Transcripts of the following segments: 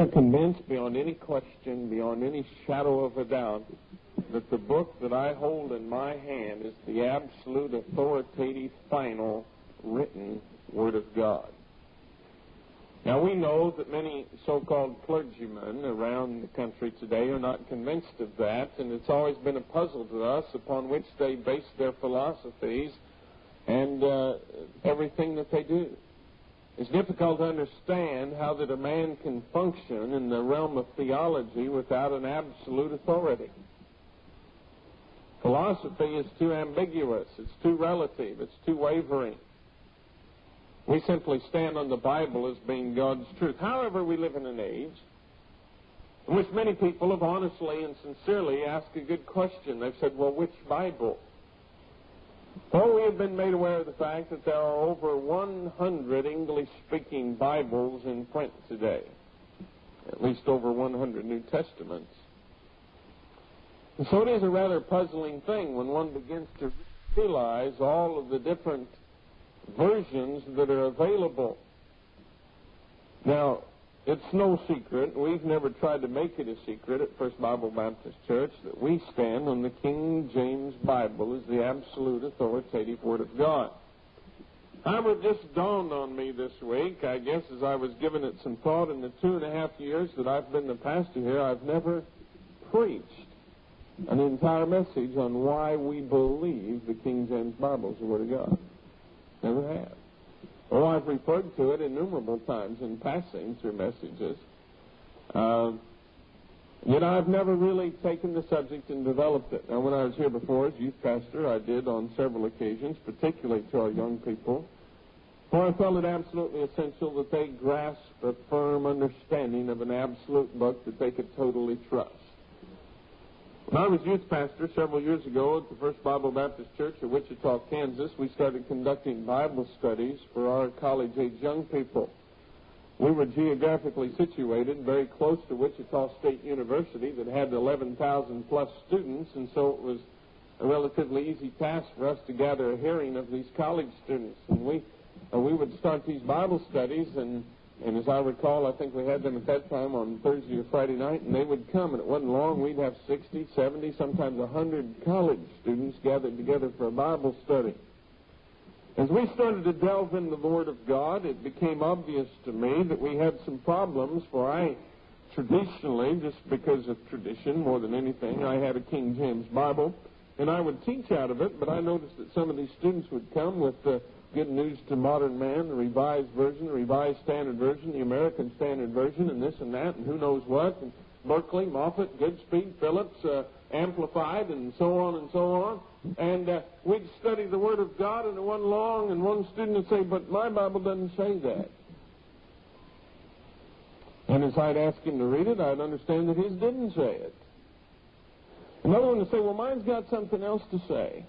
I'm convinced beyond any question, beyond any shadow of a doubt, that the book that I hold in my hand is the absolute, authoritative, final, written Word of God. Now, we know that many so-called clergymen around the country today are not convinced of that, and it's always been a puzzle to us upon which they base their philosophies and everything that they do. It's difficult to understand how that a man can function in the realm of theology without an absolute authority. Philosophy is too ambiguous, it's too relative, it's too wavering. We simply stand on the Bible as being God's truth. However, we live in an age in which many people have honestly and sincerely asked a good question. They've said, well, which Bible? Well, we have been made aware of the fact that there are over 100 English-speaking Bibles in print today, at least over 100 New Testaments. And so it is a rather puzzling thing when one begins to realize all of the different versions that are available. Now, it's no secret, we've never tried to make it a secret at First Bible Baptist Church, that we stand on the King James Bible as the absolute authoritative Word of God. However, it just dawned on me this week, I guess as I was giving it some thought, in the 2.5 years that I've been the pastor here, I've never preached an entire message on why we believe the King James Bible is the Word of God. Never have. Oh, I've referred to it innumerable times in passing through messages. Yet I've never really taken the subject and developed it. Now, when I was here before as youth pastor, I did on several occasions, particularly to our young people, for I felt it absolutely essential that they grasp a firm understanding of an absolute book that they could totally trust. When I was youth pastor several years ago at the First Bible Baptist Church of Wichita, Kansas, we started conducting Bible studies for our college-age young people. We were geographically situated very close to Wichita State University that had 11,000-plus students, and so it was a relatively easy task for us to gather a hearing of these college students. And we would start these Bible studies, and as I recall, I think we had them at that time on Thursday or Friday night, and they would come, and it wasn't long. We'd have 60, 70, sometimes 100 college students gathered together for a Bible study. As we started to delve into the Word of God, it became obvious to me that we had some problems, for I traditionally, just because of tradition more than anything, I had a King James Bible, and I would teach out of it, but I noticed that some of these students would come with the Good News to Modern Man, the Revised Version, the Revised Standard Version, the American Standard Version, and this and that, and who knows what, and Berkeley, Moffat, Goodspeed, Phillips, Amplified, and so on and so on. And we'd study the Word of God, and it wasn't long, and one student would say, but my Bible doesn't say that. And as I'd ask him to read it, I'd understand that his didn't say it. Another one would say, well, mine's got something else to say.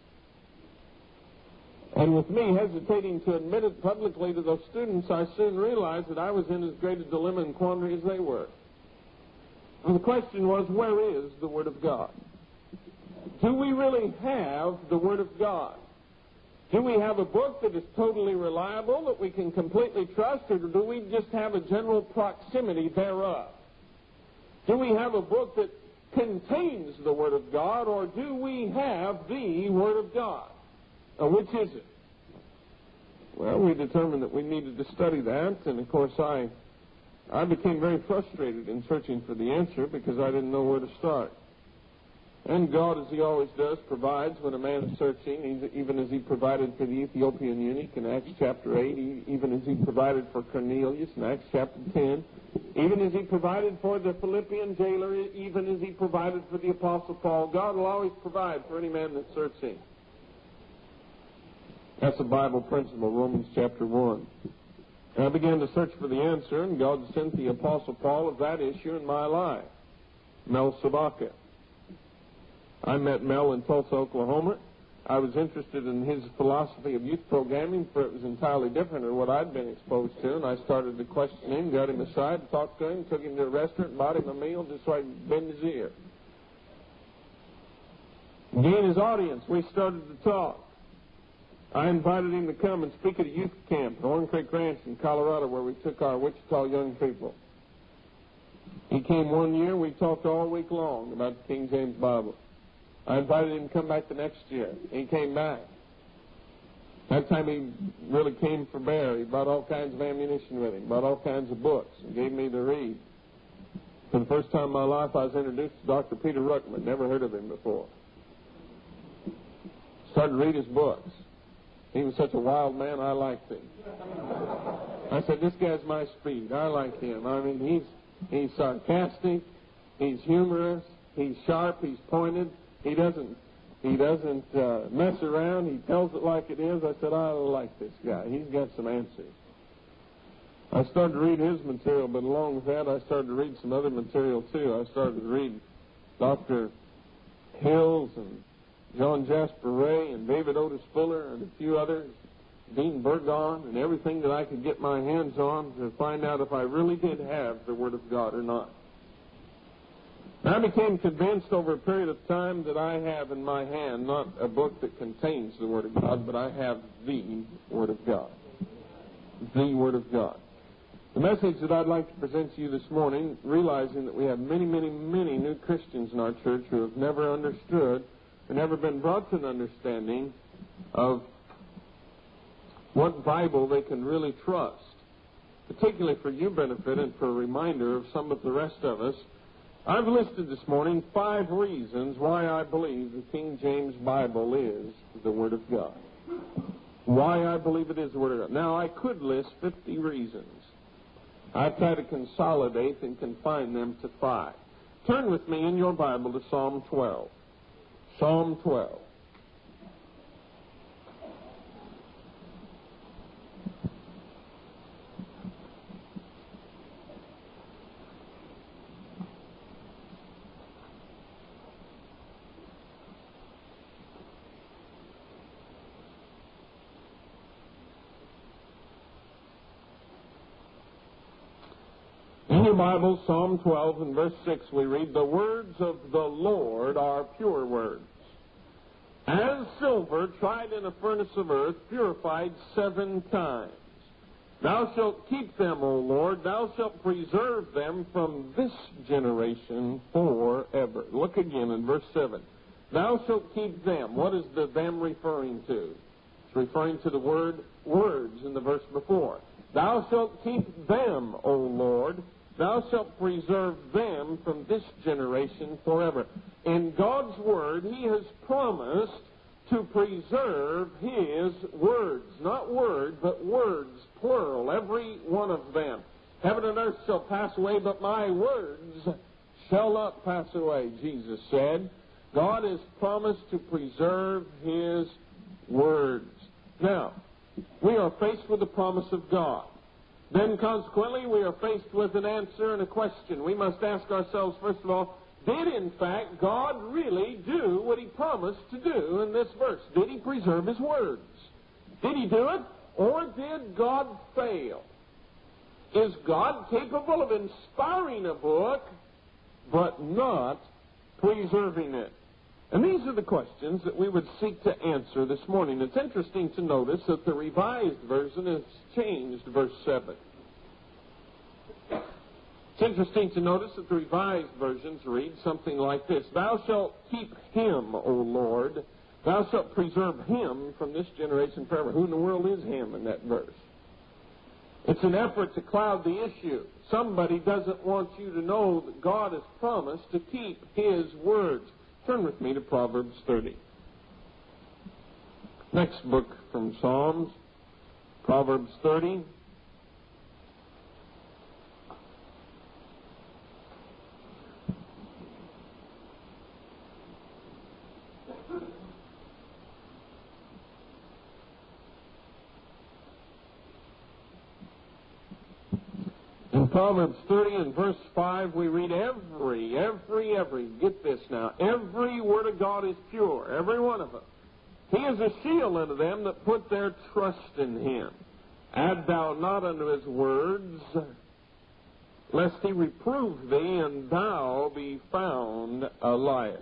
And with me hesitating to admit it publicly to those students, I soon realized that I was in as great a dilemma and quandary as they were. And the question was, where is the Word of God? Do we really have the Word of God? Do we have a book that is totally reliable, that we can completely trust, or do we just have a general proximity thereof? Do we have a book that contains the Word of God, or do we have the Word of God? Now, which is it? Well, we determined that we needed to study that, and of course I became very frustrated in searching for the answer because I didn't know where to start. And God, as He always does, provides when a man is searching, even as He provided for the Ethiopian eunuch in Acts chapter 8, even as He provided for Cornelius in Acts chapter 10, even as He provided for the Philippian jailer, even as He provided for the Apostle Paul. God will always provide for any man that's searching. That's a Bible principle, Romans chapter 1. And I began to search for the answer, and God sent the Apostle Paul of that issue in my life, Mel Sabaka. I met Mel in Tulsa, Oklahoma. I was interested in his philosophy of youth programming, for it was entirely different than what I'd been exposed to, and I started to question him, got him aside, talked to him, took him to a restaurant, bought him a meal just so I could bend his ear. Again, his audience, we started to talk. I invited him to come and speak at a youth camp at Horn Creek Ranch in Colorado, where we took our Wichita young people. came one year, we talked all week long about the King James Bible. I invited him to come back the next year. He came back. That time he really came for bear. He brought all kinds of ammunition with him, brought all kinds of books, and gave me to read. For the first time in my life, I was introduced to Dr. Peter Ruckman. Never heard of him before. Started to read his books. He was such a wild man, I liked him. I said, this guy's my speed. I like him. I mean, he's sarcastic, he's humorous, he's sharp, he's pointed. He doesn't mess around. He tells it like it is. I said, I like this guy. He's got some answers. I started to read his material, but along with that, I started to read some other material, too. I started to read Dr. Hills and John Jasper Ray and David Otis Fuller and a few others, Dean Burgon, and everything that I could get my hands on to find out if I really did have the Word of God or not. I became convinced over a period of time that I have in my hand not a book that contains the Word of God, but I have the Word of God. The Word of God. The message that I'd like to present to you this morning, realizing that we have many, many, many new Christians in our church who have never understood and never been brought to an understanding of what Bible they can really trust, particularly for your benefit and for a reminder of some of the rest of us. I've listed this morning 5 reasons why I believe the King James Bible is the Word of God. Why I believe it is the Word of God. Now, I could list 50 reasons. I've tried to consolidate and confine them to 5. Turn with me in your Bible to Psalm 12. Psalm 12. In your Bible, Psalm 12 and verse 6, we read, the words of the Lord are pure words, as silver tried in a furnace of earth, purified 7 times. Thou shalt keep them, O Lord, thou shalt preserve them from this generation forever. Look again in verse 7. Thou shalt keep them. What is the them referring to? It's referring to the word words in the verse before. Thou shalt keep them, O Lord, thou shalt preserve them from this generation forever. In God's Word, He has promised to preserve His words. Not word, but words, plural, every one of them. Heaven and earth shall pass away, but my words shall not pass away, Jesus said. God has promised to preserve His words. Now, we are faced with the promise of God. Then, consequently, we are faced with an answer and a question. We must ask ourselves, first of all, did, in fact, God really do what He promised to do in this verse? Did He preserve His words? Did He do it, or did God fail? Is God capable of inspiring a book, but not preserving it? And these are the questions that we would seek to answer this morning. It's interesting to notice that the Revised Version has changed verse 7. It's interesting to notice that the Revised Versions read something like this. Thou shalt keep him, O Lord. Thou shalt preserve him from this generation forever. Who in the world is him in that verse? It's an effort to cloud the issue. Somebody doesn't want you to know that God has promised to keep His words. Turn with me to Proverbs 30. Next book from Psalms, Proverbs 30. In Proverbs 30 and verse 5, we read every, get this now, every word of God is pure, every one of them. He is a shield unto them that put their trust in Him. Add thou not unto His words, lest He reprove thee, and thou be found a liar.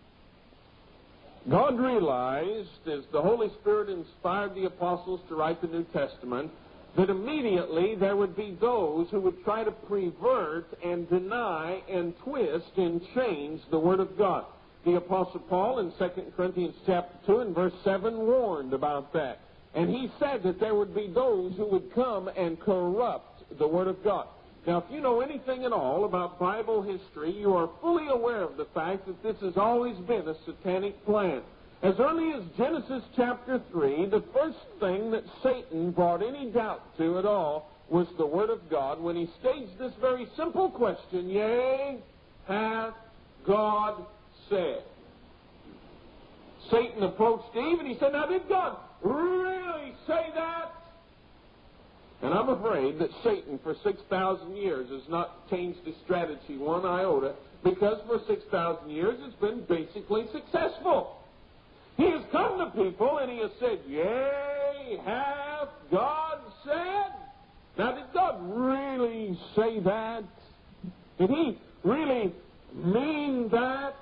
God realized, as the Holy Spirit inspired the apostles to write the New Testament, that immediately there would be those who would try to pervert and deny and twist and change the Word of God. The Apostle Paul in 2 Corinthians chapter 2 and verse 7 warned about that. And he said that there would be those who would come and corrupt the Word of God. Now, if you know anything at all about Bible history, you are fully aware of the fact that this has always been a satanic plan. As early as Genesis chapter 3, the first thing that Satan brought any doubt to at all was the Word of God when he staged this very simple question, yea, hath God said? Satan approached Eve and he said, now did God really say that? And I'm afraid that Satan for 6,000 years has not changed his strategy one iota, because for 6,000 years it's been basically successful. He has come to people and he has said, yea, hath God said? Now, did God really say that? Did he really mean that?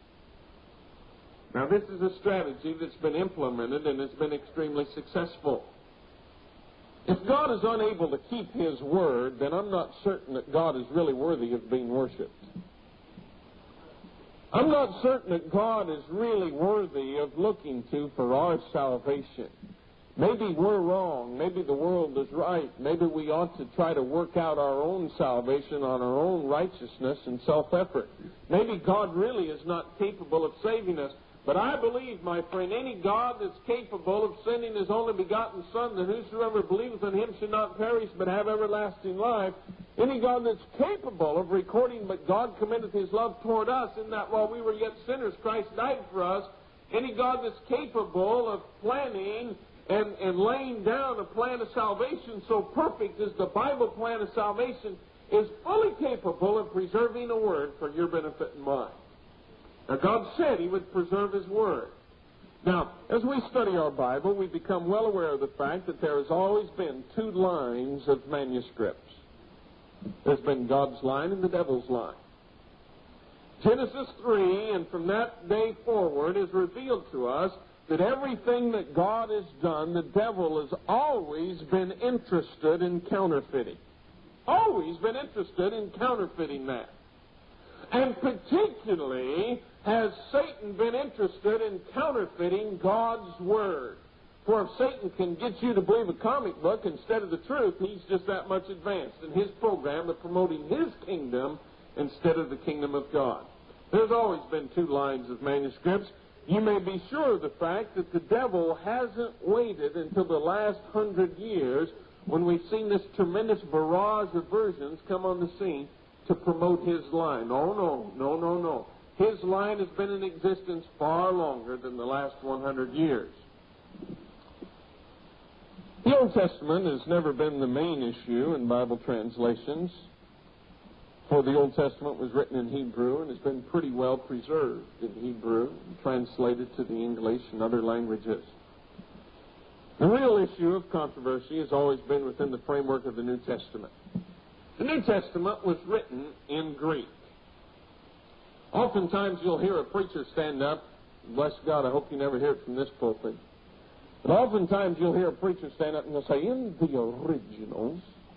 Now, this is a strategy that's been implemented and has been extremely successful. If God is unable to keep His word, then I'm not certain that God is really worthy of being worshipped. I'm not certain that God is really worthy of looking to for our salvation. Maybe we're wrong. Maybe the world is right. Maybe we ought to try to work out our own salvation on our own righteousness and self-effort. Maybe God really is not capable of saving us. But I believe, my friend, any God that's capable of sending His only begotten Son, that whosoever believeth in Him should not perish but have everlasting life, any God that's capable of recording, but God commendeth His love toward us, in that while we were yet sinners, Christ died for us, any God that's capable of planning and laying down a plan of salvation so perfect as the Bible plan of salvation, is fully capable of preserving a word for your benefit and mine. Now, God said He would preserve His word. Now, as we study our Bible, we become well aware of the fact that there has always been two lines of manuscripts. There's been God's line and the devil's line. Genesis 3, and from that day forward, is revealed to us that everything that God has done, the devil has always been interested in counterfeiting. Always been interested in counterfeiting that. And particularly has Satan been interested in counterfeiting God's Word. For if Satan can get you to believe a comic book instead of the truth, he's just that much advanced in his program of promoting his kingdom instead of the kingdom of God. There's always been two lines of manuscripts. You may be sure of the fact that the devil hasn't waited until the last 100 years when we've seen this tremendous barrage of versions come on the scene to promote his line. No. His line has been in existence far longer than the last 100 years. The Old Testament has never been the main issue in Bible translations, for the Old Testament was written in Hebrew and has been pretty well preserved in Hebrew and translated to the English and other languages. The real issue of controversy has always been within the framework of the New Testament. The New Testament was written in Greek. Oftentimes you'll hear a preacher stand up, bless God, I hope you never hear it from this pulpit, but oftentimes you'll hear a preacher stand up and they'll say, in the originals.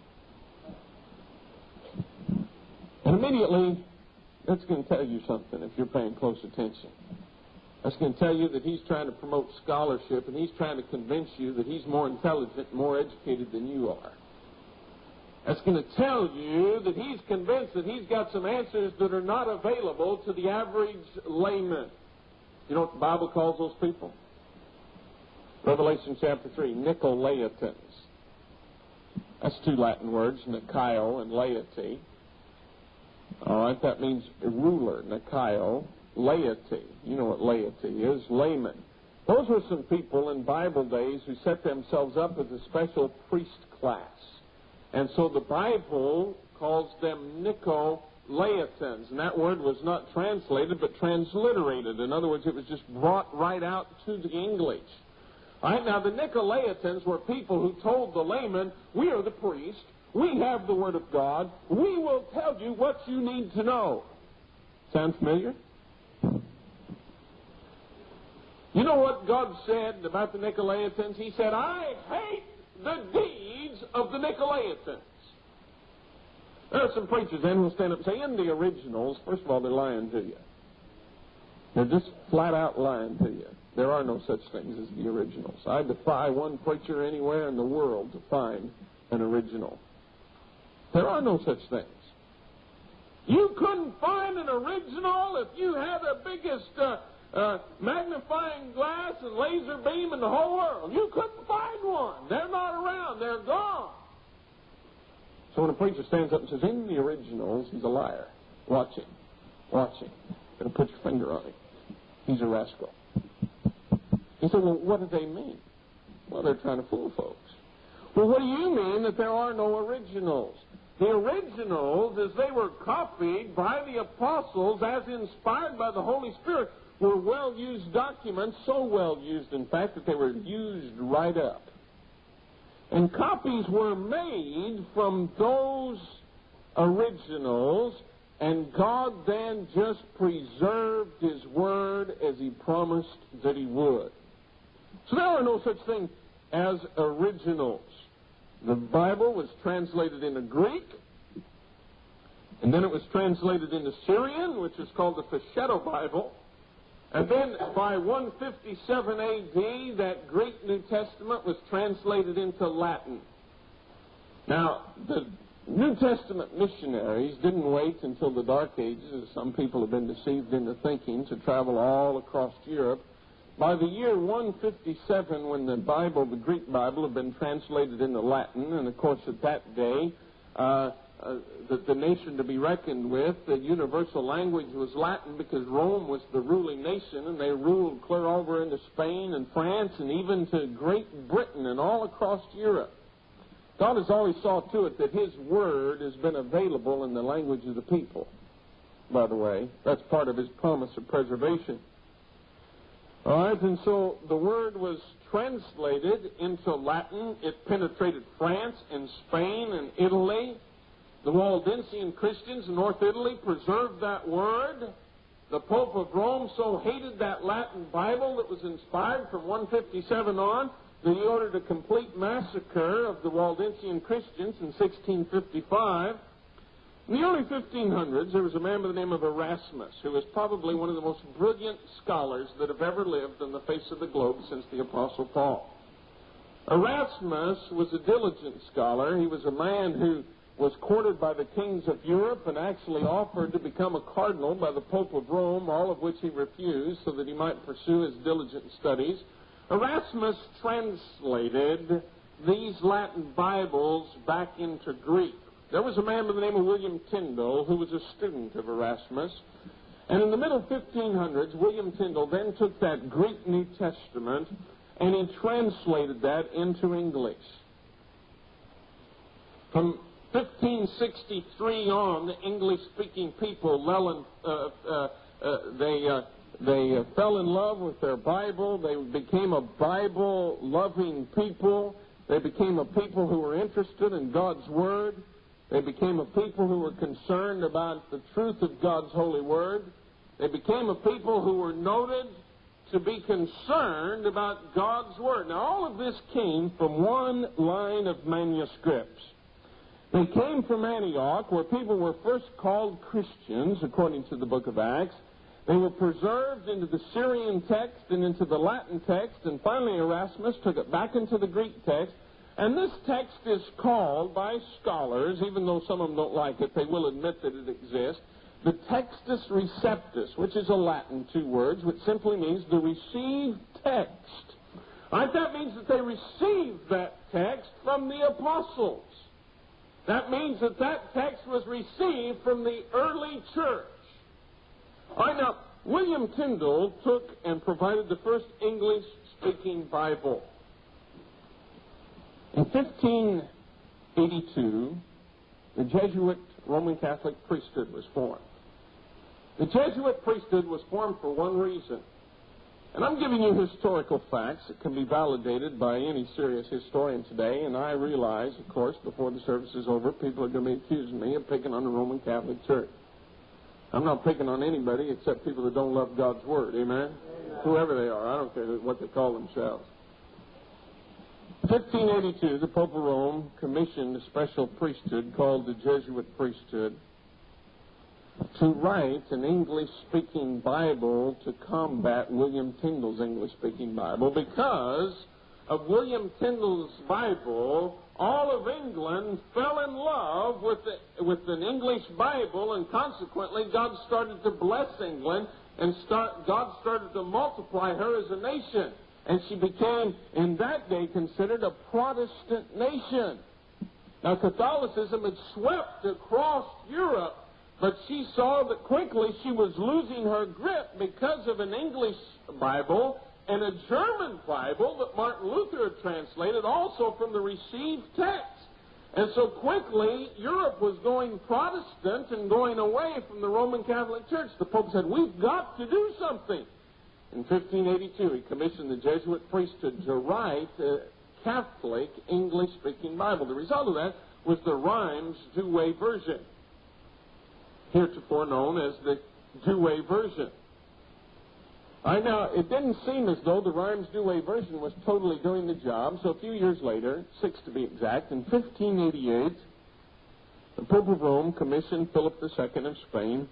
And immediately, that's going to tell you something if you're paying close attention. That's going to tell you that he's trying to promote scholarship and he's trying to convince you that he's more intelligent and more educated than you are. That's going to tell you that he's convinced that he's got some answers that are not available to the average layman. You know what the Bible calls those people? Revelation chapter 3, Nicolaitans. That's two Latin words, Nikaio and laity. All right, that means a ruler, Nikaio, laity. You know what laity is, layman. Those were some people in Bible days who set themselves up as a special priest class. And so the Bible calls them Nicolaitans. And that word was not translated, but transliterated. In other words, it was just brought right out to the English. All right, now the Nicolaitans were people who told the layman, we are the priest, we have the Word of God, we will tell you what you need to know. Sound familiar? You know what God said about the Nicolaitans? He said, I hate the deeds of the Nicolaitans. There are some preachers then who will stand up and say, in the originals, first of all, they're lying to you. They're just flat out lying to you. There are no such things as the originals. I defy one preacher anywhere in the world to find an original. There are no such things. You couldn't find an original if you had the biggest magnifying glass and laser beam in the whole world. You couldn't find one. They're not around. They're gone. So when a preacher stands up and says, in the originals, he's a liar. Watch him. Watch him. You're going to put your finger on him. He's a rascal. He said, well, what do they mean? Well, they're trying to fool folks. Well, what do you mean that there are no originals? The originals, as they were copied by the apostles, as inspired by the Holy Spirit, were well-used documents, so well-used, in fact, that they were used right up. And copies were made from those originals, and God then just preserved His Word as He promised that He would. So there are no such thing as originals. The Bible was translated into Greek, and then it was translated into Syrian, which is called the Peshitta Bible. And then by 157 A.D., that Greek New Testament was translated into Latin. Now, the New Testament missionaries didn't wait until the Dark Ages, as some people have been deceived into thinking, to travel all across Europe. By the year 157, when the Bible, the Greek Bible, had been translated into Latin, and of course at that day, the nation to be reckoned with, the universal language was Latin because Rome was the ruling nation, and they ruled clear over into Spain and France and even to Great Britain and all across Europe. God has always saw to it that His Word has been available in the language of the people, by the way. That's part of His promise of preservation. All right, and so the Word was translated into Latin. It penetrated France and Spain and Italy. The Waldensian Christians in North Italy preserved that Word. The Pope of Rome so hated that Latin Bible that was inspired from 157 on that he ordered a complete massacre of the Waldensian Christians in 1655. In the early 1500s, there was a man by the name of Erasmus, who was probably one of the most brilliant scholars that have ever lived on the face of the globe since the Apostle Paul. Erasmus was a diligent scholar. He was a man who was courted by the kings of Europe and actually offered to become a cardinal by the Pope of Rome, all of which he refused so that he might pursue his diligent studies. Erasmus translated these Latin Bibles back into Greek. There was a man by the name of William Tyndale who was a student of Erasmus. And in the middle 1500s, William Tyndale then took that Greek New Testament and he translated that into English. From 1563 on, the English-speaking people, they fell in love with their Bible. They became a Bible-loving people. They became a people who were interested in God's Word. They became a people who were concerned about the truth of God's holy Word. They became a people who were noted to be concerned about God's Word. Now, all of this came from one line of manuscripts. They came from Antioch, where people were first called Christians, according to the book of Acts. They were preserved into the Syrian text and into the Latin text, and finally Erasmus took it back into the Greek text. And this text is called by scholars, even though some of them don't like it, they will admit that it exists, the Textus Receptus, which is a Latin 2 words, which simply means the received text. Right? That means that they received that text from the apostles. That means that that text was received from the early church. All right, now, William Tyndale took and provided the first English-speaking Bible. In 1582, the Jesuit Roman Catholic priesthood was formed. The Jesuit priesthood was formed for one reason. And I'm giving you historical facts that can be validated by any serious historian today, and I realize, of course, before the service is over, people are going to be accusing me of picking on the Roman Catholic Church. I'm not picking on anybody except people that don't love God's Word, amen? Whoever they are, I don't care what they call themselves. 1582, the Pope of Rome commissioned a special priesthood called the Jesuit priesthood to write an English-speaking Bible to combat William Tyndale's English-speaking Bible. Because of William Tyndale's Bible, all of England fell in love with an English Bible, and consequently God started to bless England, and God started to multiply her as a nation. And she became, in that day, considered a Protestant nation. Now, Catholicism had swept across Europe, but she saw that quickly she was losing her grip because of an English Bible and a German Bible that Martin Luther had translated, also from the received text. And so quickly, Europe was going Protestant and going away from the Roman Catholic Church. The Pope said, we've got to do something. In 1582, he commissioned the Jesuit priesthood to write a Catholic English-speaking Bible. The result of that was the Rheims Douay version, heretofore known as the Douay version. Now, it didn't seem as though the Rheims Douay version was totally doing the job, so a few years later, 6 to be exact, in 1588, the Pope of Rome commissioned Philip II of Spain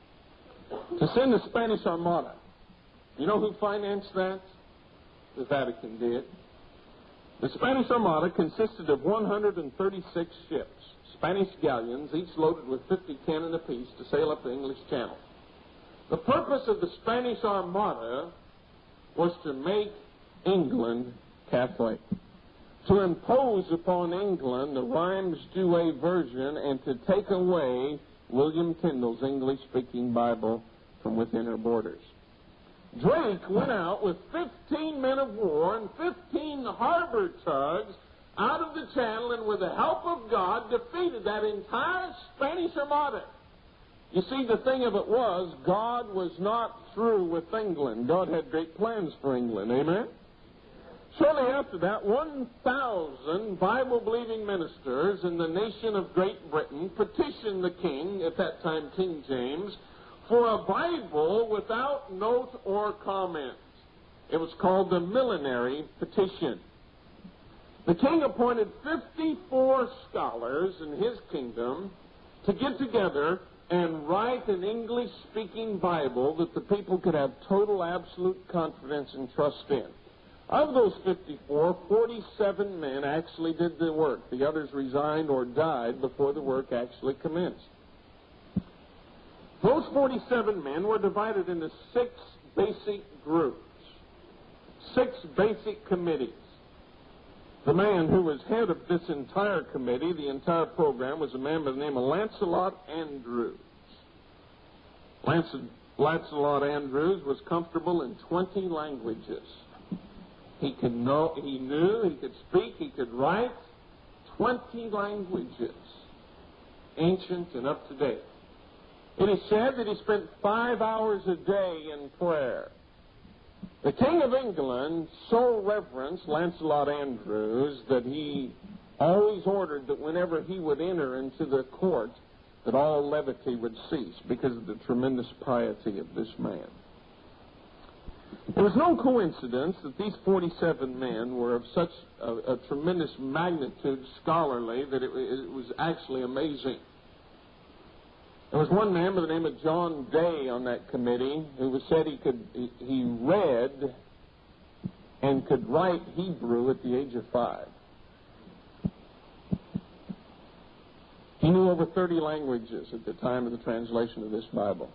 to send a Spanish Armada. You know who financed that? The Vatican did. The Spanish Armada consisted of 136 ships, Spanish galleons, each loaded with 50 cannon apiece, to sail up the English Channel. The purpose of the Spanish Armada was to make England Catholic, to impose upon England the Rheims Douay version, and to take away William Tyndale's English-speaking Bible from within her borders. Drake went out with 15 men of war and 15 harbor tugs out of the channel, and with the help of God, defeated that entire Spanish Armada. You see, the thing of it was, God was not through with England. God had great plans for England. Amen? Shortly after that, 1,000 Bible-believing ministers in the nation of Great Britain petitioned the king, at that time King James, for a Bible without note or comment. It was called the Millenary Petition. The king appointed 54 scholars in his kingdom to get together and write an English-speaking Bible that the people could have total, absolute confidence and trust in. Of those 54, 47 men actually did the work. The others resigned or died before the work actually commenced. Those 47 men were divided into 6 basic groups, 6 basic committees. The man who was head of this entire committee, the entire program, was a man by the name of Lancelot Andrewes. Lancelot Andrewes was comfortable in 20 languages. He knew, he could speak, he could write 20 languages, ancient and up to date. It is said that he spent 5 hours a day in prayer. The King of England so reverenced Lancelot Andrewes that he always ordered that whenever he would enter into the court, that all levity would cease because of the tremendous piety of this man. It was no coincidence that these 47 men were of such a tremendous magnitude scholarly that it was actually amazing. There was one man by the name of John Day on that committee who was said he read and could write Hebrew at the age of 5. He knew over 30 languages at the time of the translation of this Bible.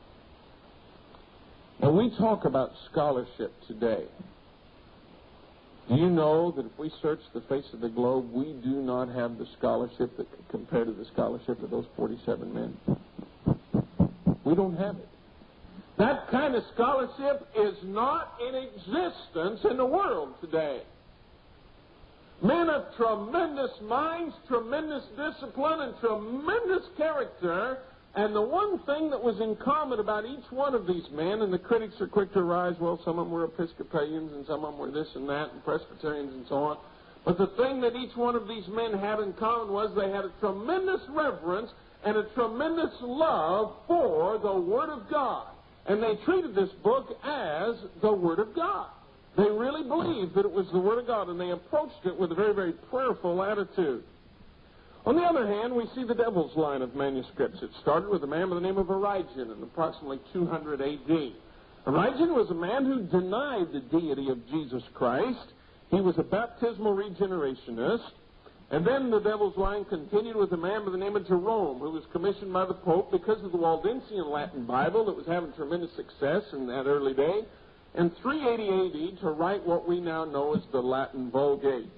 Now, we talk about scholarship today. Do you know that if we search the face of the globe, we do not have the scholarship that could compare to the scholarship of those 47 men? We don't have it. That kind of scholarship is not in existence in the world today. Men of tremendous minds, tremendous discipline, and tremendous character. And the one thing that was in common about each one of these men, and the critics are quick to rise, well, some of them were Episcopalians and some of them were this and that, and Presbyterians and so on. But the thing that each one of these men had in common was they had a tremendous reverence and a tremendous love for the Word of God. And they treated this book as the Word of God. They really believed that it was the Word of God, and they approached it with a very, very prayerful attitude. On the other hand, we see the devil's line of manuscripts. It started with a man by the name of Origen in approximately 200 A.D. Origen was a man who denied the deity of Jesus Christ. He was a baptismal regenerationist. And then the devil's line continued with a man by the name of Jerome, who was commissioned by the Pope because of the Waldensian Latin Bible that was having tremendous success in that early day, in 380 AD to write what we now know as the Latin Vulgate.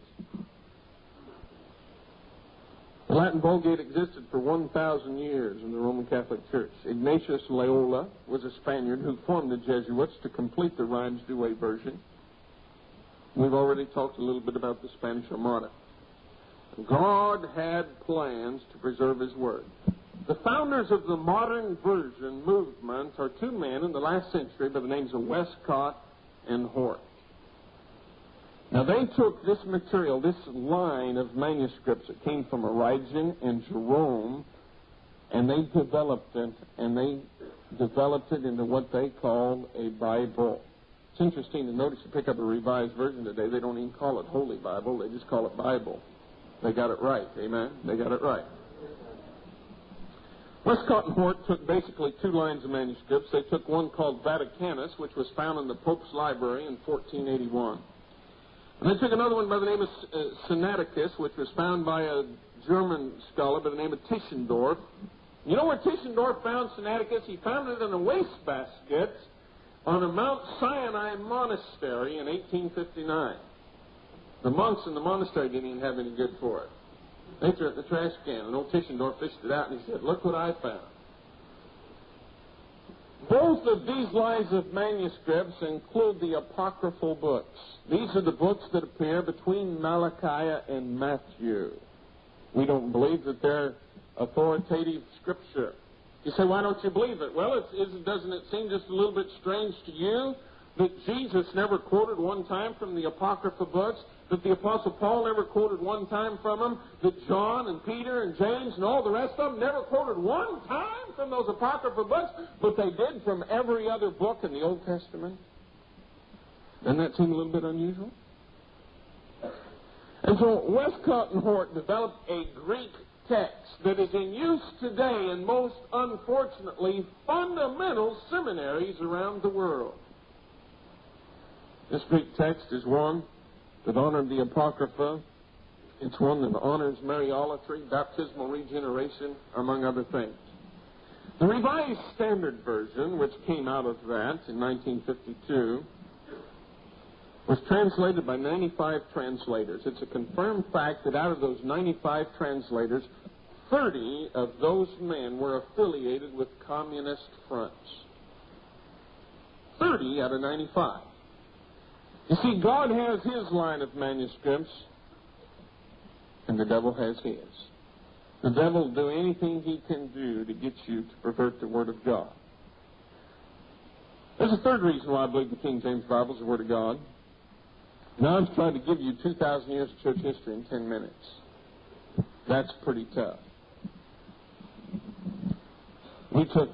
The Latin Vulgate existed for 1,000 years in the Roman Catholic Church. Ignatius Loyola was a Spaniard who formed the Jesuits to complete the Reims Douay version. We've already talked a little bit about the Spanish Armada. God had plans to preserve His Word. The founders of the modern version movement are two men in the last century by the names of Westcott and Hort. Now, they took this material, this line of manuscripts that came from Origen and Jerome, and they developed it into what they called a Bible. It's interesting to notice, you pick up a Revised Version today, they don't even call it Holy Bible, they just call it Bible. They got it right, amen? They got it right. Westcott and Hort took basically two lines of manuscripts. They took one called Vaticanus, which was found in the Pope's library in 1481. And they took another one by the name of Sinaiticus, which was found by a German scholar by the name of Tischendorf. You know where Tischendorf found Sinaiticus? He found it in a wastebasket on a Mount Sinai monastery in 1859. The monks in the monastery didn't even have any good for it. They threw it in the trash can, and old Tischendorf fished it out, and he said, "Look what I found." Both of these lines of manuscripts include the apocryphal books. These are the books that appear between Malachi and Matthew. We don't believe that they're authoritative scripture. You say, why don't you believe it? Well, doesn't it seem just a little bit strange to you that Jesus never quoted one time from the apocryphal books, that the Apostle Paul never quoted one time from them, that John and Peter and James and all the rest of them never quoted one time from those apocryphal books, but they did from every other book in the Old Testament? Doesn't that seem a little bit unusual? And so Westcott and Hort developed a Greek text that is in use today in most, unfortunately, fundamental seminaries around the world. This Greek text is one that honored the Apocrypha. It's one that honors Mariolatry, baptismal regeneration, among other things. The Revised Standard Version, which came out of that in 1952, was translated by 95 translators. It's a confirmed fact that out of those 95 translators, 30 of those men were affiliated with communist fronts. 30 out of 95. You see, God has His line of manuscripts, and the devil has his. The devil will do anything he can do to get you to pervert the Word of God. There's a third reason why I believe the King James Bible is the Word of God. Now, I've tried to give you 2,000 years of church history in 10 minutes. That's pretty tough. We took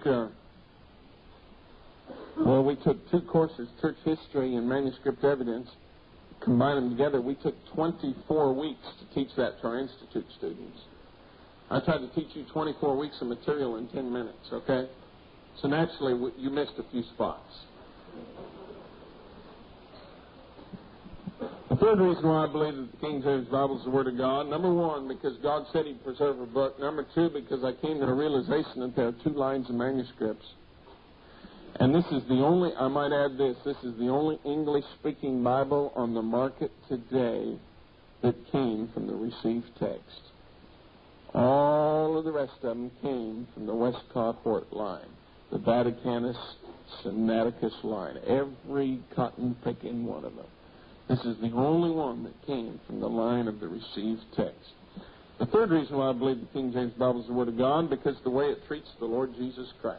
two courses, church history and manuscript evidence, combined them together. We took 24 weeks to teach that to our institute students. I tried to teach you 24 weeks of material in 10 minutes, okay? So naturally, you missed a few spots. The third reason why I believe that the King James Bible is the Word of God, number one, because God said He'd preserve a book. Number two, because I came to the realization that there are two lines of manuscripts. And this is the only, I might add this is the only English-speaking Bible on the market today that came from the received text. All of the rest of them came from the Westcott-Hort line, the Vaticanus Sinaiticus line, every cotton-picking one of them. This is the only one that came from the line of the received text. The third reason why I believe the King James Bible is the Word of God, because the way it treats the Lord Jesus Christ.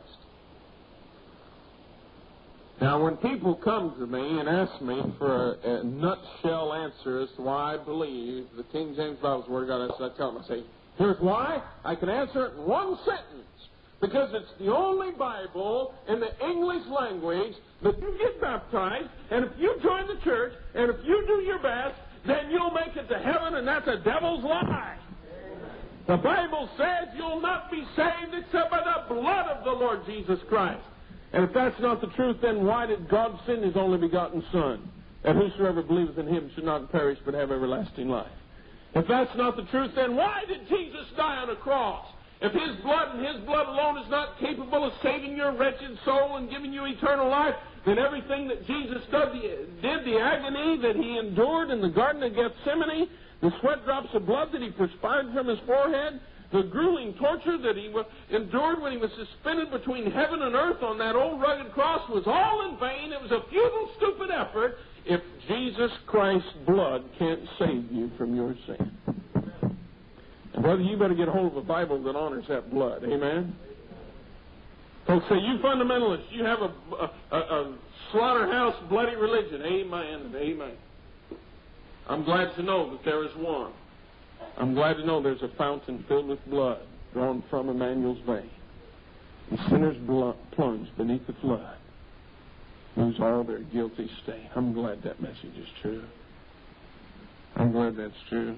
Now, when people come to me and ask me for a nutshell answer as to why I believe the King James Bible is the Word of God, I tell them, I say, here's why. I can answer it in one sentence. because it's the only Bible in the English language that you get baptized, and if you join the church, and if you do your best, then you'll make it to heaven, and that's a devil's lie. The Bible says you'll not be saved except by the blood of the Lord Jesus Christ. And if that's not the truth, then why did God send His only begotten Son, that whosoever believeth in Him should not perish but have everlasting life? If that's not the truth, then why did Jesus die on a cross? If His blood and His blood alone is not capable of saving your wretched soul and giving you eternal life, then everything that Jesus did, the agony that He endured in the Garden of Gethsemane, the sweat drops of blood that He perspired from His forehead, the grueling torture that He endured when He was suspended between heaven and earth on that old rugged cross was all in vain. It was a futile, stupid effort if Jesus Christ's blood can't save you from your sin. And brother, you better get a hold of a Bible that honors that blood. Amen? Folks say, you fundamentalists, you have a slaughterhouse bloody religion. Amen and amen. I'm glad to know that there is one. I'm glad to know there's a fountain filled with blood drawn from Emmanuel's vein. And sinners plunge beneath the flood, lose all their guilty stain. I'm glad that message is true. I'm glad that's true.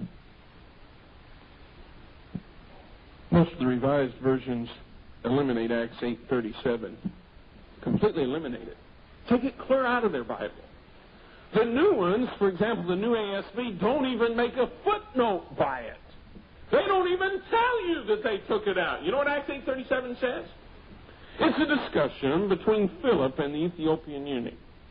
Most of the revised versions eliminate Acts 8:37. Completely eliminate it. Take it clear out of their Bible. The new ones, for example, the new ASV, don't even make a footnote by it. They don't even tell you that they took it out. You know what Acts 8:37 says? It's a discussion between Philip and the Ethiopian eunuch.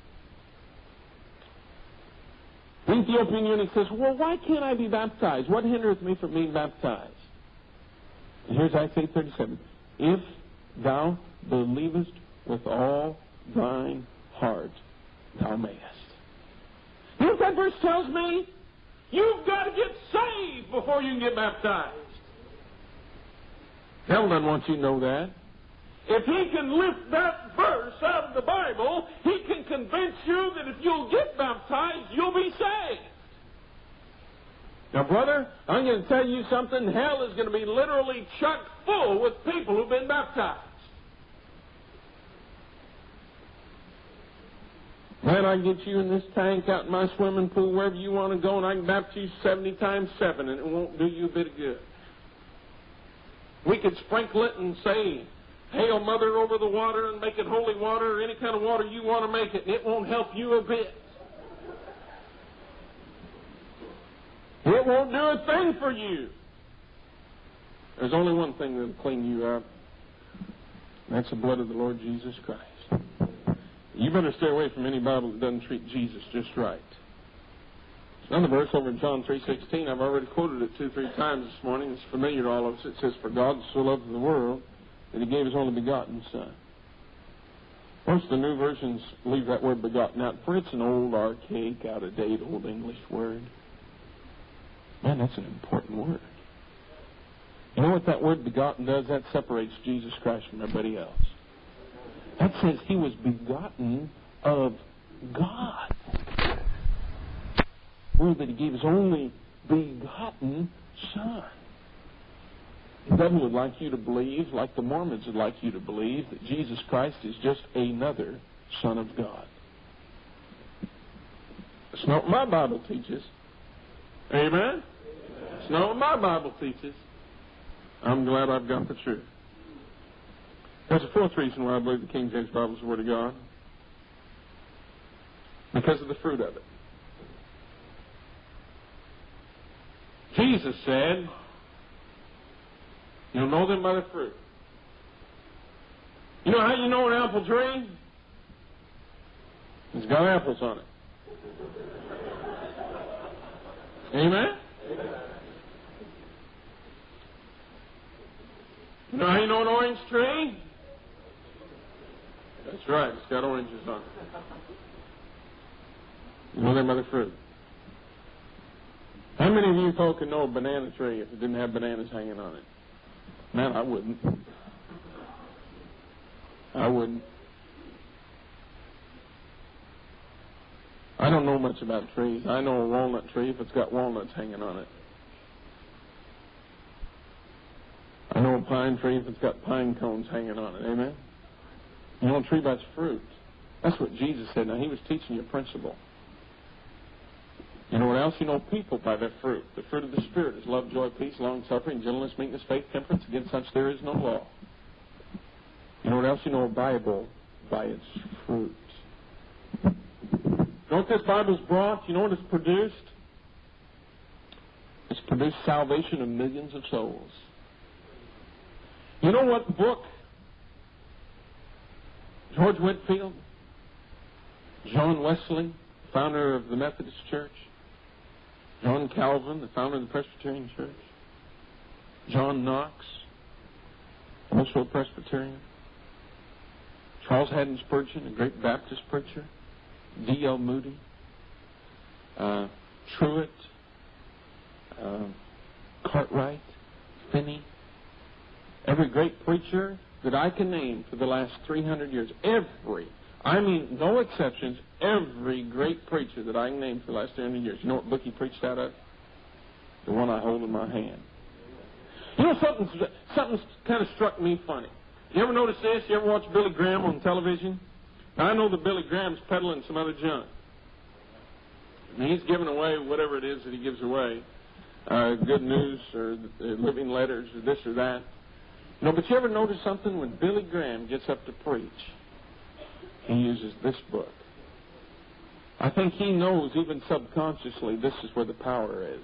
The Ethiopian eunuch says, well, why can't I be baptized? What hindereth me from being baptized? And here's Acts 8:37. If thou believest with all thine heart, thou mayest. You know what that verse tells me? You've got to get saved before you can get baptized. Hell doesn't want you to know that. If he can lift that verse out of the Bible, he can convince you that if you'll get baptized, you'll be saved. Now, brother, I'm going to tell you something. Hell is going to be literally chock full with people who've been baptized. Man, I can get you in this tank, out in my swimming pool, wherever you want to go, and I can baptize you 70 times 7, and it won't do you a bit of good. We could sprinkle it and say, Hail Mother over the water and make it holy water, or any kind of water you want to make it, and it won't help you a bit. It won't do a thing for you. There's only one thing that'll clean you up, and that's the blood of the Lord Jesus Christ. You better stay away from any Bible that doesn't treat Jesus just right. There's another verse over in John 3:16. I've already quoted it 2-3 times this morning. It's familiar to all of us. It says, For God so loved the world that He gave His only begotten Son. Most of the new versions leave that word begotten out, for it's an old, archaic, out-of-date, old English word. Man, that's an important word. You know what that word begotten does? That separates Jesus Christ from everybody else. That says He was begotten of God. Or that He gave His only begotten Son. The devil would like you to believe, like the Mormons would like you to believe, that Jesus Christ is just another Son of God. It's not what my Bible teaches. Amen? It's not what my Bible teaches. I'm glad I've got the truth. There's a fourth reason why I believe the King James Bible is the Word of God. Because of the fruit of it. Jesus said, you'll know them by the fruit. You know how you know an apple tree? It's got apples on it. Amen? You know how you know an orange tree? That's right, it's got oranges on it. You know them by the fruit. How many of you folk can know a banana tree if it didn't have bananas hanging on it? Man, I wouldn't. I wouldn't. I don't know much about trees. I know a walnut tree if it's got walnuts hanging on it. I know a pine tree if it's got pine cones hanging on it. Amen? You know a tree by its fruit. That's what Jesus said. Now, he was teaching you a principle. You know what else? You know people by their fruit. The fruit of the Spirit is love, joy, peace, long-suffering, gentleness, meekness, faith, temperance. Against such there is no law. You know what else? You know a Bible by its fruit. You know what this Bible's brought? You know what it's produced? It's produced salvation of millions of souls. You know what book George Whitefield, John Wesley, founder of the Methodist Church, John Calvin, the founder of the Presbyterian Church, John Knox, also a Presbyterian, Charles Haddon Spurgeon, a great Baptist preacher, D.L. Moody, Truett, Cartwright, Finney, every great preacher that I can name for the last 300 years, no exceptions, every great preacher that I can name for the last 300 years. You know what book he preached out of? The one I hold in my hand. You know, something's kind of struck me funny. You ever notice this? You ever watch Billy Graham on television? Now, I know that Billy Graham's peddling some other junk. I mean, he's giving away whatever it is that he gives away. Good news or living letters or this or that. No, but you ever notice something? When Billy Graham gets up to preach, he uses this book. I think he knows, even subconsciously, this is where the power is.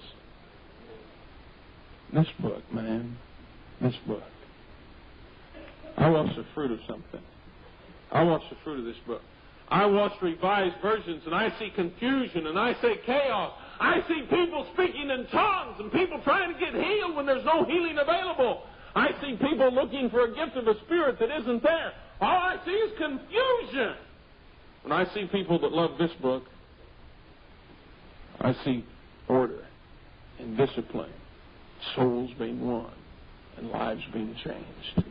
This book, man. This book. I watch the fruit of something. I watch the fruit of this book. I watch revised versions, and I see confusion, and I see chaos. I see people speaking in tongues, and people trying to get healed when there's no healing available. I see people looking for a gift of the Spirit that isn't there. All I see is confusion. When I see people that love this book, I see order and discipline, souls being won, and lives being changed.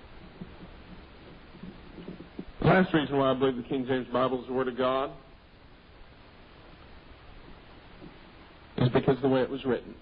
The last reason why I believe the King James Bible is the Word of God is because of the way it was written.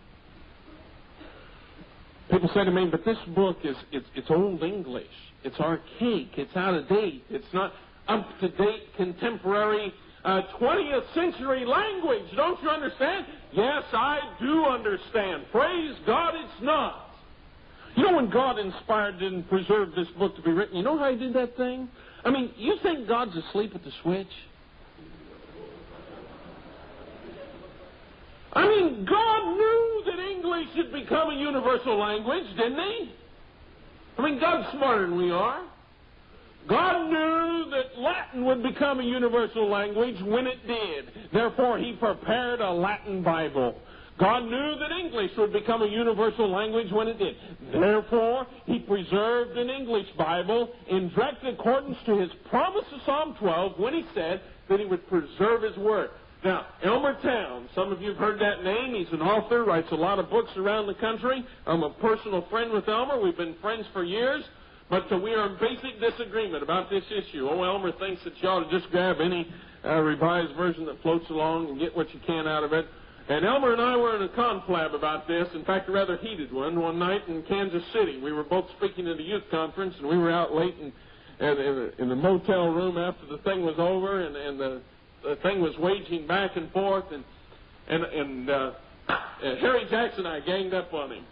People say to me, but this book it's old English. It's archaic. It's out of date. It's not up-to-date, contemporary, 20th century language. Don't you understand? Yes, I do understand. Praise God, it's not. You know, when God inspired and preserved this book to be written, you know how he did that thing? I mean, you think God's asleep at the switch? I mean, God knew that English should become a universal language, didn't he? I mean, God's smarter than we are. God knew that Latin would become a universal language when it did. Therefore, he prepared a Latin Bible. God knew that English would become a universal language when it did. Therefore, he preserved an English Bible in direct accordance to his promise of Psalm 12 when he said that he would preserve his word. Now, Elmer Towns, some of you have heard that name. He's an author, writes a lot of books around the country. I'm a personal friend with Elmer. We've been friends for years. But we are in basic disagreement about this issue. Elmer thinks that you ought to just grab any revised version that floats along and get what you can out of it. And Elmer and I were in a conflab about this, in fact, a rather heated one night in Kansas City. We were both speaking at a youth conference, and we were out late in the motel room after the thing was over, and the thing was waging back and forth, and Harry Jackson and I ganged up on him.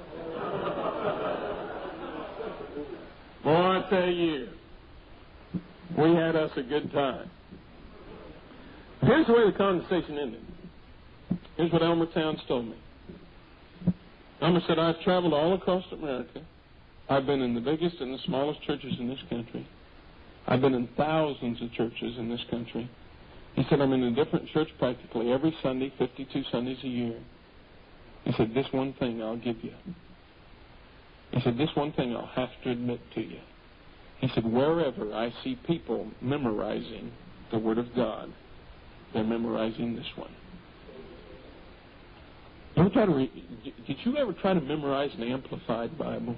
Boy, I tell you, we had us a good time. Here's the way the conversation ended. Here's what Elmer Towns told me. Elmer said, I've traveled all across America. I've been in the biggest and the smallest churches in this country. I've been in thousands of churches in this country. He said, I'm in a different church practically every Sunday, 52 Sundays a year. He said, this one thing I'll give you. He said, this one thing I'll have to admit to you. He said, wherever I see people memorizing the Word of God, they're memorizing this one. Did you ever try to memorize an Amplified Bible?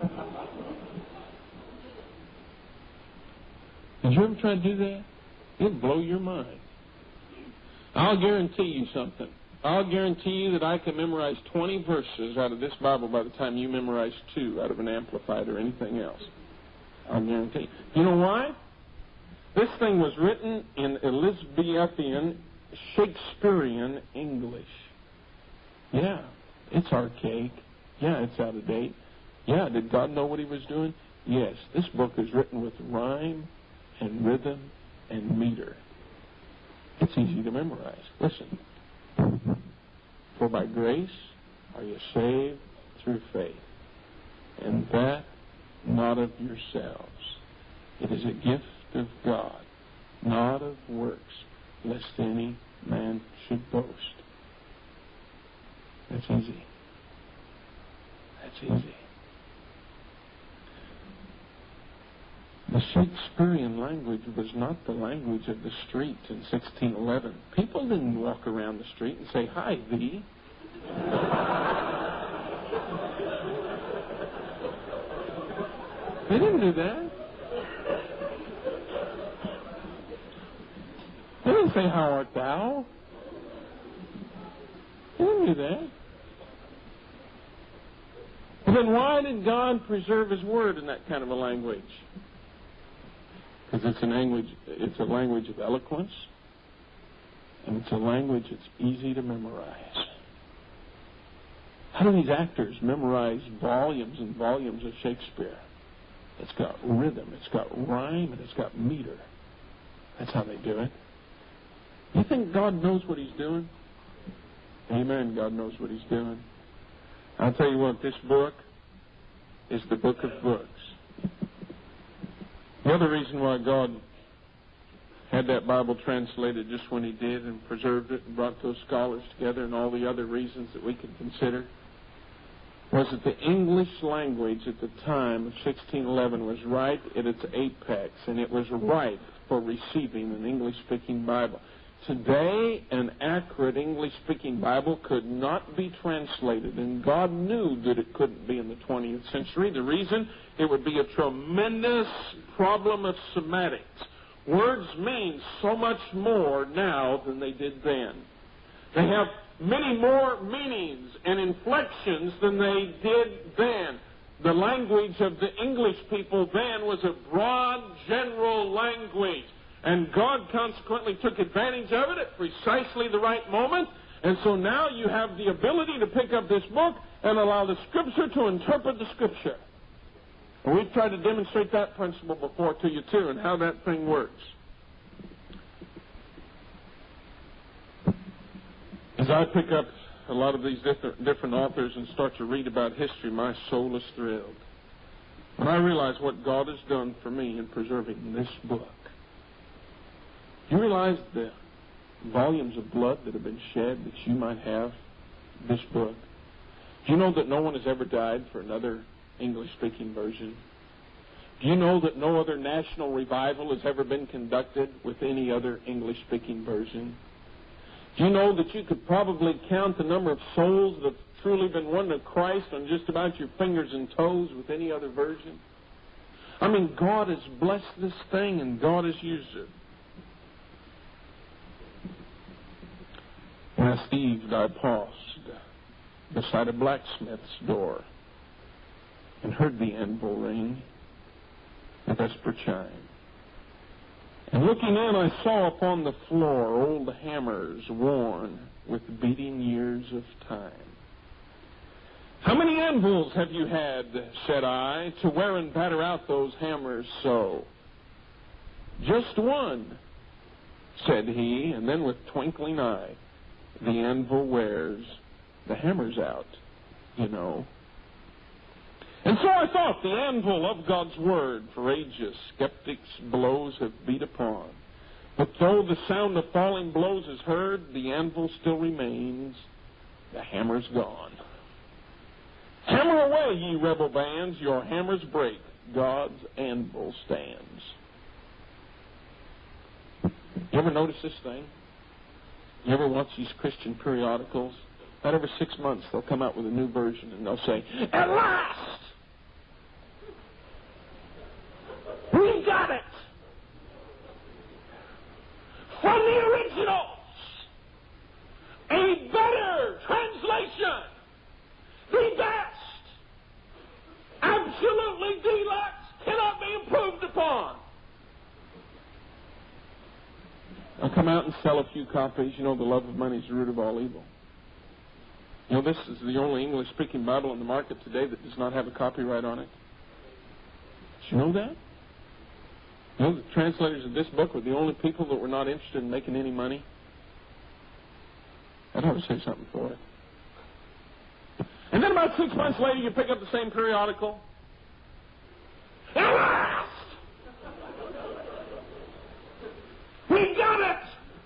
Did you ever try to do that? It'll blow your mind. I'll guarantee you something. I'll guarantee you that I can memorize 20 verses out of this Bible by the time you memorize 2 out of an Amplified or anything else. I'll guarantee you. You know why? This thing was written in Elizabethan, Shakespearean English. Yeah, it's archaic. Yeah, it's out of date. Yeah, did God know what he was doing? Yes, this book is written with rhyme and rhythm and meter. It's easy to memorize. Listen. For by grace are you saved through faith, and that not of yourselves. It is a gift of God, not of works, lest any man should boast. That's easy. That's easy. The Shakespearean language was not the language of the street in 1611. People didn't walk around the street and say, "Hi, thee." They didn't do that. They didn't say, "How art thou?" They didn't do that. And then why did God preserve his word in that kind of a language? Because it's a language of eloquence, and it's a language that's easy to memorize. How do these actors memorize volumes and volumes of Shakespeare? It's got rhythm, it's got rhyme, and it's got meter. That's how they do it. You think God knows what he's doing? Amen, God knows what he's doing. I'll tell you what, this book is the book of books. The other reason why God had that Bible translated just when he did and preserved it and brought those scholars together and all the other reasons that we can consider was that the English language at the time of 1611 was right at its apex, and it was ripe for receiving an English-speaking Bible. Today, an accurate English-speaking Bible could not be translated, and God knew that it couldn't be in the 20th century. The reason? It would be a tremendous problem of semantics. Words mean so much more now than they did then. They have many more meanings and inflections than they did then. The language of the English people then was a broad, general language. And God consequently took advantage of it at precisely the right moment. And so now you have the ability to pick up this book and allow the Scripture to interpret the Scripture. And we've tried to demonstrate that principle before to you, too, and how that thing works. As I pick up a lot of these different authors and start to read about history, my soul is thrilled. When I realize what God has done for me in preserving this book. Do you realize the volumes of blood that have been shed that you might have this book? Do you know that no one has ever died for another English-speaking version? Do you know that no other national revival has ever been conducted with any other English-speaking version? Do you know that you could probably count the number of souls that have truly been won to Christ on just about your fingers and toes with any other version? I mean, God has blessed this thing and God has used it. Last Eve, I paused beside a blacksmith's door and heard the anvil ring, the vesper chime. And looking in, I saw upon the floor old hammers worn with beating years of time. "How many anvils have you had," said I, "to wear and batter out those hammers so?" "Just one," said he, and then with twinkling eye, "The anvil wears the hammers out, you know." And so I thought, the anvil of God's Word for ages skeptics' blows have beat upon. But though the sound of falling blows is heard, the anvil still remains, the hammer's gone. Hammer away, ye rebel bands, your hammers break, God's anvil stands. You ever notice this thing? You ever watch these Christian periodicals? About every 6 months they'll come out with a new version and they'll say, "At last! We got it! From the originals! A better I'll come out and sell a few copies. You know, the love of money is the root of all evil. You know, this is the only English-speaking Bible on the market today that does not have a copyright on it. Did you know that? You know, the translators of this book were the only people that were not interested in making any money. That ought to say something for it. And then about 6 months later, you pick up the same periodical. At last! We got it!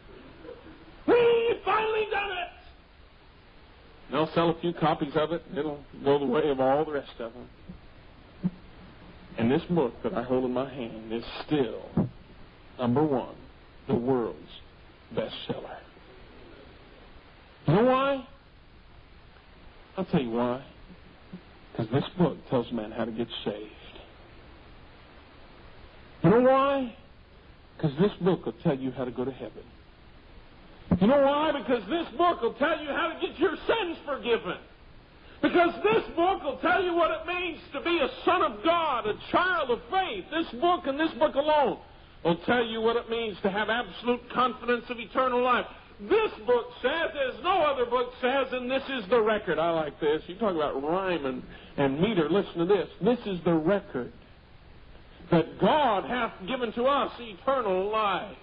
We finally done it! They'll sell a few copies of it, and it'll go the way of all the rest of them. And this book that I hold in my hand is still #1, the world's bestseller. You know why? I'll tell you why. Because this book tells men how to get saved. You know why? Because this book will tell you how to go to heaven. You know why? Because this book will tell you how to get your sins forgiven. Because this book will tell you what it means to be a son of God, a child of faith. This book and this book alone will tell you what it means to have absolute confidence of eternal life. This book says, as no other book says, and this is the record. I like this. You talk about rhyme and meter. Listen to this. This is the record that God hath given to us eternal life.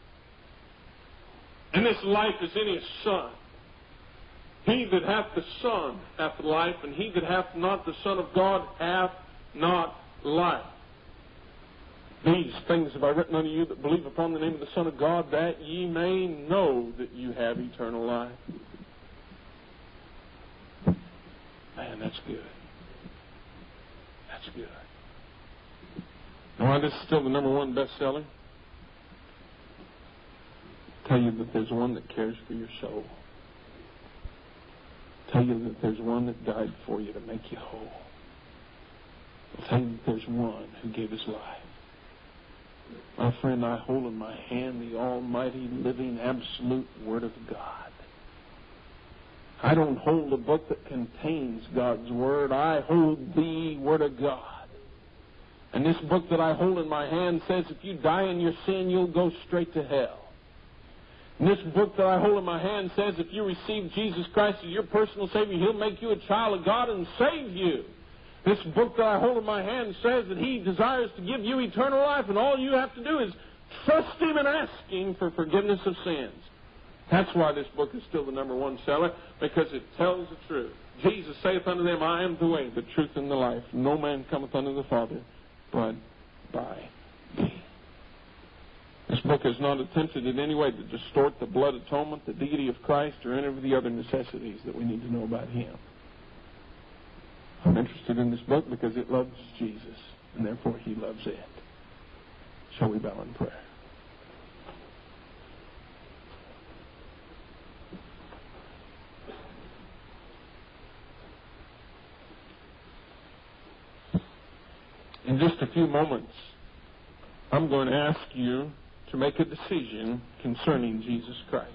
And this life is in His Son. He that hath the Son hath life, and he that hath not the Son of God hath not life. These things have I written unto you that believe upon the name of the Son of God, that ye may know that you have eternal life. Man, that's good. That's good. Know why this is still the #1 bestseller? Tell you that there's one that cares for your soul. Tell you that there's one that died for you to make you whole. I'll tell you that there's one who gave His life. My friend, I hold in my hand the almighty, living, absolute Word of God. I don't hold a book that contains God's Word. I hold the Word of God. And this book that I hold in my hand says if you die in your sin, you'll go straight to hell. And this book that I hold in my hand says if you receive Jesus Christ as your personal Savior, He'll make you a child of God and save you. This book that I hold in my hand says that He desires to give you eternal life, and all you have to do is trust Him and ask Him for forgiveness of sins. That's why this book is still the #1 seller, because it tells the truth. Jesus saith unto them, I am the way, the truth, and the life. No man cometh unto the Father but by me. This book has not attempted in any way to distort the blood atonement, the deity of Christ, or any of the other necessities that we need to know about Him. I'm interested in this book because it loves Jesus, and therefore He loves it. Shall we bow in prayer? In just a few moments, I'm going to ask you to make a decision concerning Jesus Christ.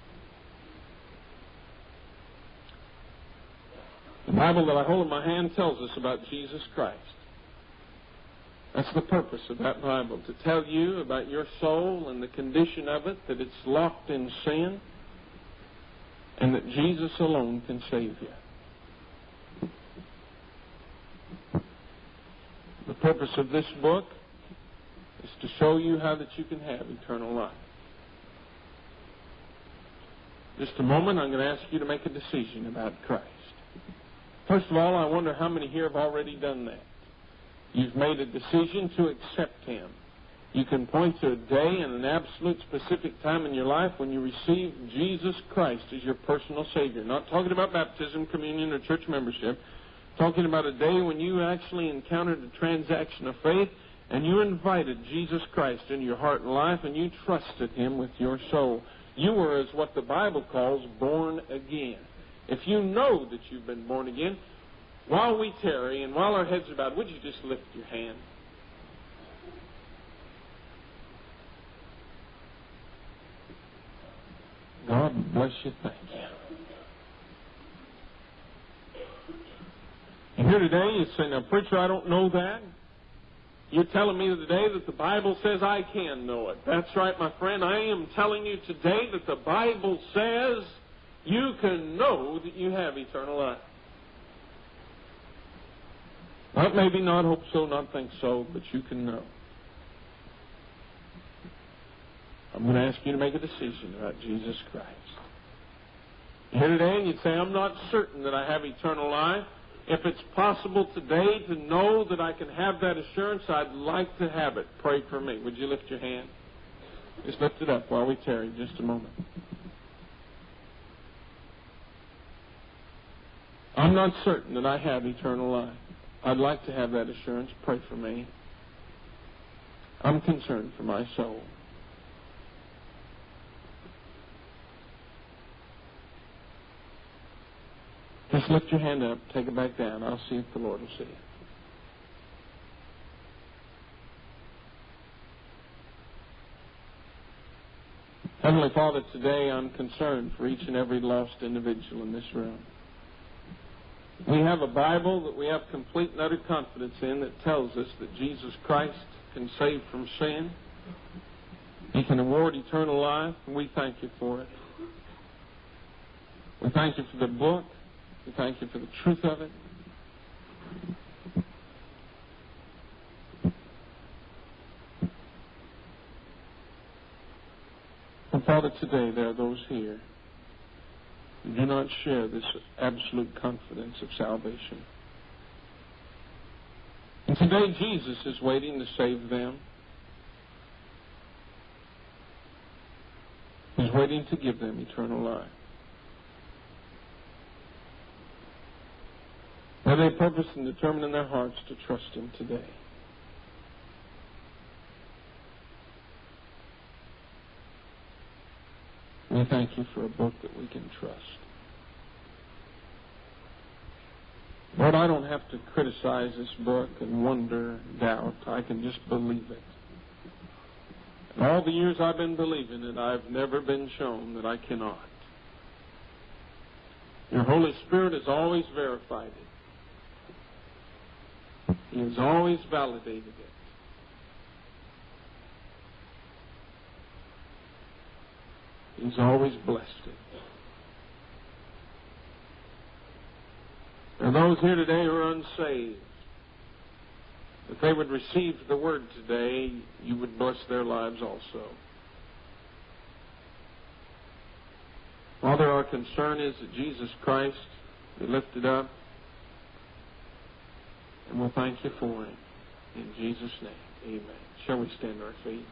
The Bible that I hold in my hand tells us about Jesus Christ. That's the purpose of that Bible, to tell you about your soul and the condition of it, that it's locked in sin, and that Jesus alone can save you. The purpose of this book is to show you how that you can have eternal life. Just a moment, I'm going to ask you to make a decision about Christ. First of all, I wonder how many here have already done that. You've made a decision to accept Him. You can point to a day and an absolute specific time in your life when you received Jesus Christ as your personal Savior. Not talking about baptism, communion, or church membership. Talking about a day when you actually encountered a transaction of faith and you invited Jesus Christ into your heart and life and you trusted Him with your soul. You were, as what the Bible calls, born again. If you know that you've been born again, while we tarry and while our heads are bowed, would you just lift your hand? God bless you. Thank you. And here today you say, now, preacher, I don't know that. You're telling me today that the Bible says I can know it. That's right, my friend. I am telling you today that the Bible says you can know that you have eternal life. Not maybe, not hope so, not think so, but you can know. I'm going to ask you to make a decision about Jesus Christ. You're here today and you'd say, I'm not certain that I have eternal life. If it's possible today to know that I can have that assurance, I'd like to have it. Pray for me. Would you lift your hand? Just lift it up while we tarry just a moment. I'm not certain that I have eternal life. I'd like to have that assurance. Pray for me. I'm concerned for my soul. Just lift your hand up, take it back down. I'll see if the Lord will see it. Heavenly Father, today I'm concerned for each and every lost individual in this room. We have a Bible that we have complete and utter confidence in that tells us that Jesus Christ can save from sin. He can award eternal life, and we thank you for it. We thank you for the book. We thank you for the truth of it. And Father, today there are those here who do not share this absolute confidence of salvation. And today Jesus is waiting to save them. He's waiting to give them eternal life. Now they purpose and determine in their hearts to trust Him today. We thank you for a book that we can trust. Lord, I don't have to criticize this book and wonder, doubt. I can just believe it. And all the years I've been believing it, I've never been shown that I cannot. Your Holy Spirit has always verified it. He has always validated it. He's always blessed it. There are those here today who are unsaved. If they would receive the Word today, you would bless their lives also. Father, our concern is that Jesus Christ be lifted up, and we'll thank you for Him. In Jesus' name, amen. Shall we stand to our feet?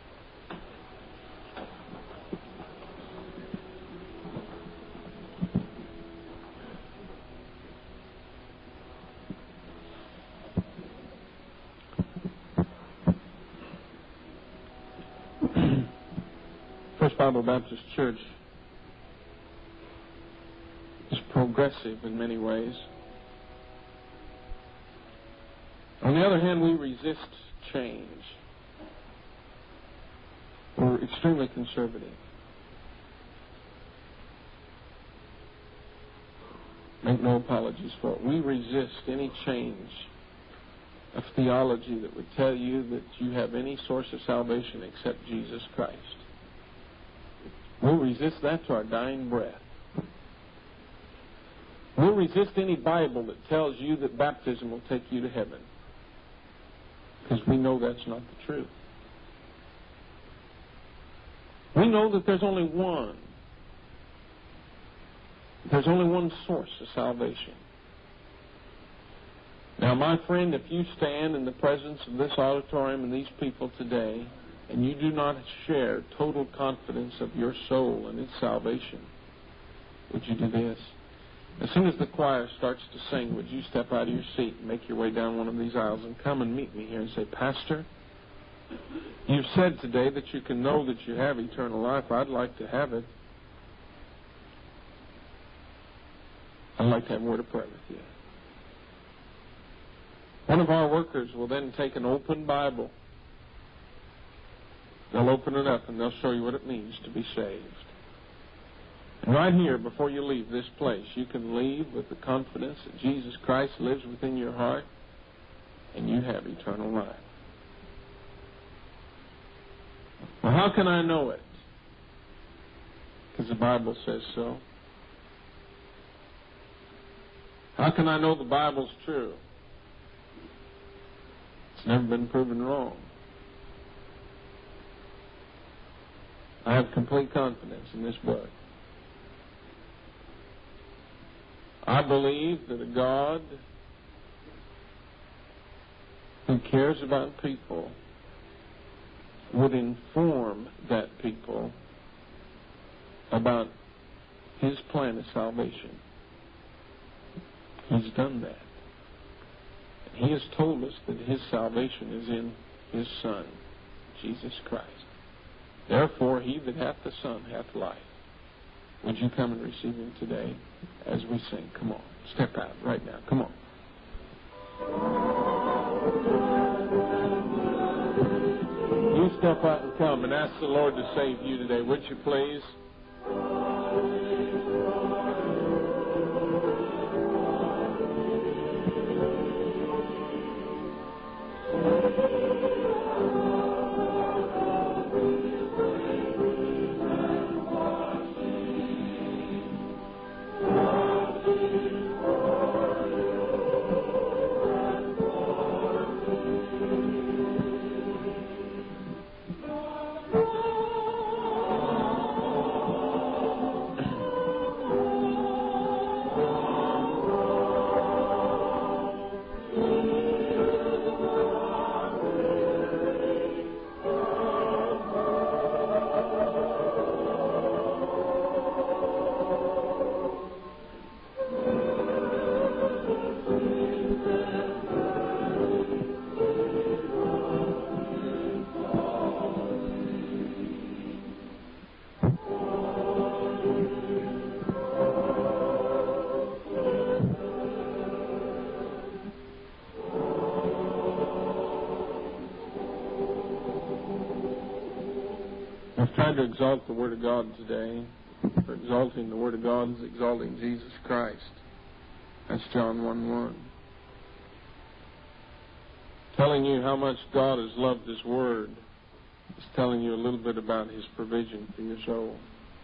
First Bible Baptist Church is progressive in many ways. On the other hand, we resist change. We're extremely conservative. Make no apologies for it. We resist any change of theology that would tell you that you have any source of salvation except Jesus Christ. We'll resist that to our dying breath. We'll resist any Bible that tells you that baptism will take you to heaven, because we know that's not the truth. We know that there's only one. There's only one source of salvation. Now, my friend, if you stand in the presence of this auditorium and these people today, and you do not share total confidence of your soul and its salvation, would you do this? As soon as the choir starts to sing, would you step out of your seat and make your way down one of these aisles and come and meet me here and say, Pastor, you've said today that you can know that you have eternal life. I'd like to have it. I'd like to have a word of prayer with you. One of our workers will then take an open Bible. They'll open it up and they'll show you what it means to be saved. And right here, before you leave this place, you can leave with the confidence that Jesus Christ lives within your heart and you have eternal life. Well, how can I know it? Because the Bible says so. How can I know the Bible's true? It's never been proven wrong. I have complete confidence in this book. I believe that a God who cares about people would inform that people about His plan of salvation. He's done that. And He has told us that His salvation is in His Son, Jesus Christ. Therefore, he that hath the Son hath life. Would you come and receive Him today as we sing? Come on. Step out right now. Come on. You step out and come and ask the Lord to save you today. Would you please? To exalt the Word of God today. For exalting the Word of God is exalting Jesus Christ. That's John 1:1. Telling you how much God has loved His Word is telling you a little bit about His provision for your soul.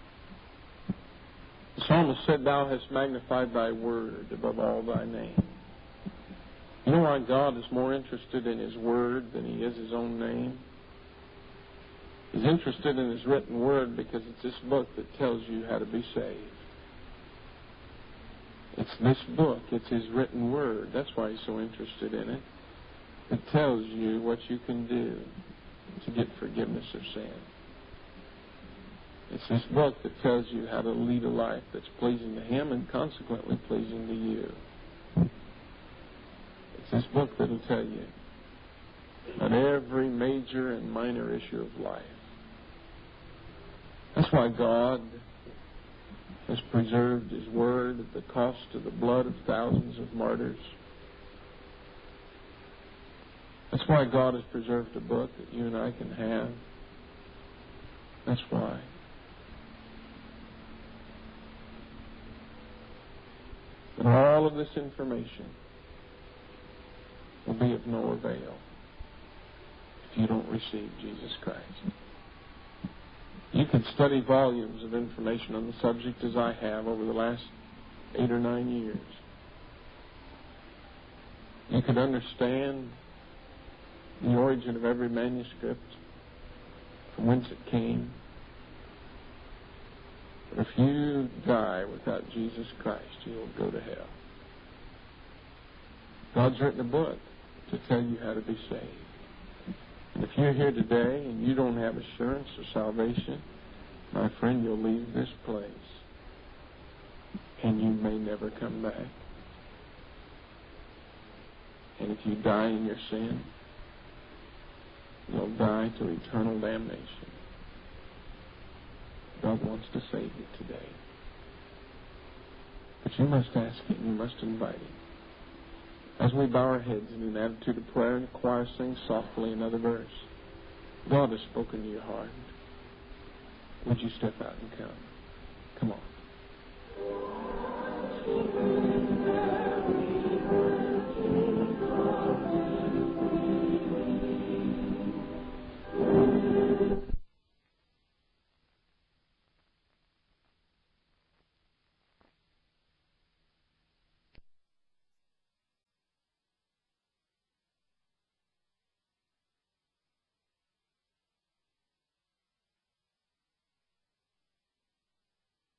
The psalmist said, "Thou hast magnified Thy Word above all Thy name." You know why God is more interested in His Word than He is His own name? He's interested in His written Word because it's this book that tells you how to be saved. It's this book. It's His written Word. That's why He's so interested in it. It tells you what you can do to get forgiveness of sin. It's this book that tells you how to lead a life that's pleasing to Him and consequently pleasing to you. It's this book that will tell you on every major and minor issue of life. That's why God has preserved His Word at the cost of the blood of thousands of martyrs. That's why God has preserved a book that you and I can have. That's why. But all of this information will be of no avail if you don't receive Jesus Christ. You can study volumes of information on the subject as I have over the last 8 or 9 years. You could understand the origin of every manuscript, from whence it came. But if you die without Jesus Christ, you'll go to hell. God's written a book to tell you how to be saved. And if you're here today and you don't have assurance of salvation, my friend, you'll leave this place and you may never come back. And if you die in your sin, you'll die to eternal damnation. God wants to save you today. But you must ask Him, you must invite Him. As we bow our heads in an attitude of prayer and the choir sings softly another verse, God has spoken to your heart. Would you step out and come? Come on.